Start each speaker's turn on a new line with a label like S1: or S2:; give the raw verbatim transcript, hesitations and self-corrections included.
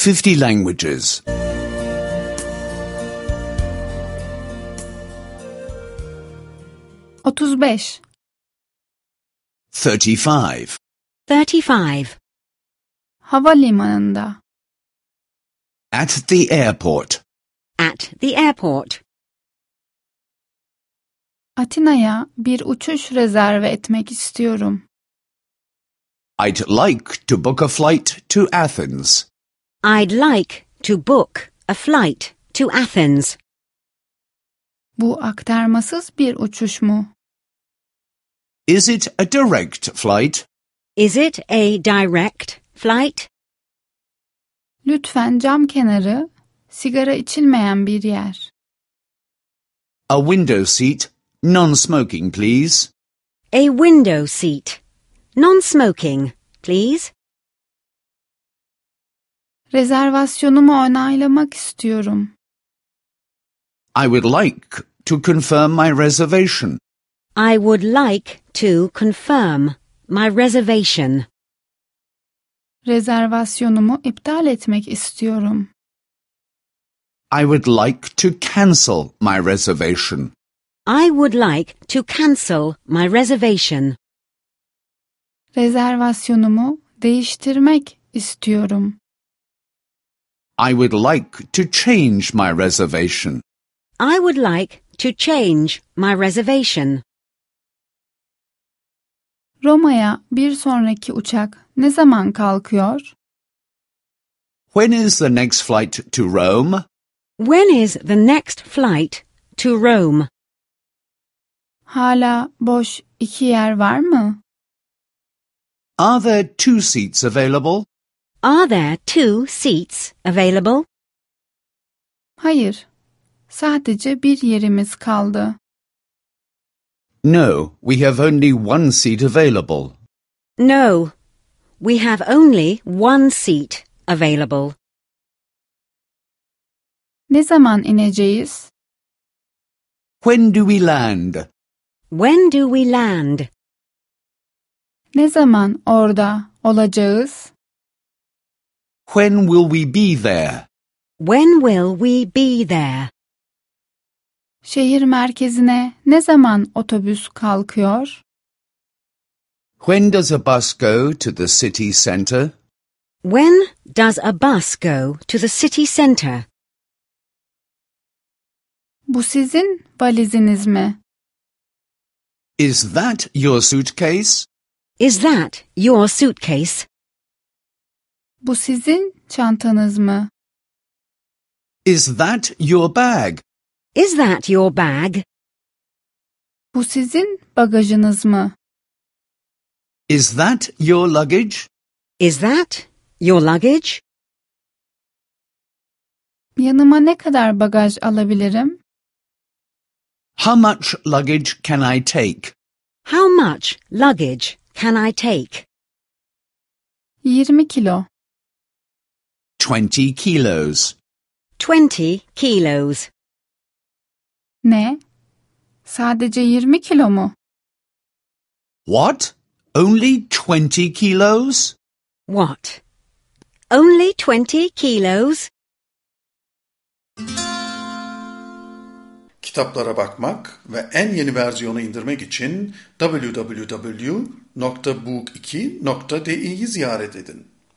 S1: fifty languages.
S2: otuz beş.
S1: Thirty-five.
S3: thirty-five.
S2: Havalimanında.
S1: At the airport.
S3: At the airport.
S2: Atina'ya bir uçuş rezerve etmek istiyorum.
S1: I'd like to book a flight to Athens.
S3: I'd like to book a flight to Athens.
S2: Bu aktarmasız bir uçuş mu?
S1: Is it a direct flight?
S3: Is it a direct flight?
S2: Lütfen cam kenarı, sigara içilmeyen bir yer.
S1: A window seat, non-smoking, please.
S3: A window seat. Non-smoking, please.
S2: Rezervasyonumu onaylamak istiyorum.
S1: I would like to confirm my reservation.
S3: I would like to confirm my reservation.
S2: Rezervasyonumu iptal etmek istiyorum.
S1: I would like to cancel my reservation.
S3: I would like to cancel my reservation.
S2: Rezervasyonumu değiştirmek istiyorum.
S1: I would like to change my reservation.
S3: I would like to change my reservation.
S2: Roma'ya bir sonraki uçak ne zaman kalkıyor?
S1: When is the next flight to Rome?
S3: When is the next flight to Rome?
S2: Hala boş iki yer var mı?
S1: Are there two seats available?
S3: Are there two seats available?
S2: Hayır. Sadece bir yerimiz kaldı.
S1: No, we have only one seat available.
S3: No, we have only one seat available.
S2: Ne zaman ineceğiz?
S1: When do we land?
S3: When do we land?
S2: Ne zaman orada olacağız?
S1: When will we be there?
S3: When will we be there?
S2: Şehir merkezine ne zaman otobüs kalkıyor?
S1: When does a bus go to the city centre?
S3: When does a bus go to the city centre?
S2: Bu sizin valiziniz mi?
S1: Is that your suitcase?
S3: Is that your suitcase?
S2: Bu sizin çantanız mı?
S1: Is that your bag?
S3: Is that your bag?
S2: Bu sizin bagajınız mı?
S1: Is that your luggage?
S3: Is that your luggage?
S2: Yanıma ne kadar bagaj alabilirim?
S1: How much luggage can I take?
S3: How much luggage can I take?
S2: yirmi kilo.
S1: Twenty kilos.
S3: Twenty kilos.
S2: Ne? Sadece yirmi kilo mu?
S1: What? Only twenty kilos?
S3: What? Only twenty kilos?
S4: Kitaplara bakmak ve en yeni versiyonu indirmek için double-u double-u double-u nokta book iki nokta di'yi ziyaret edin.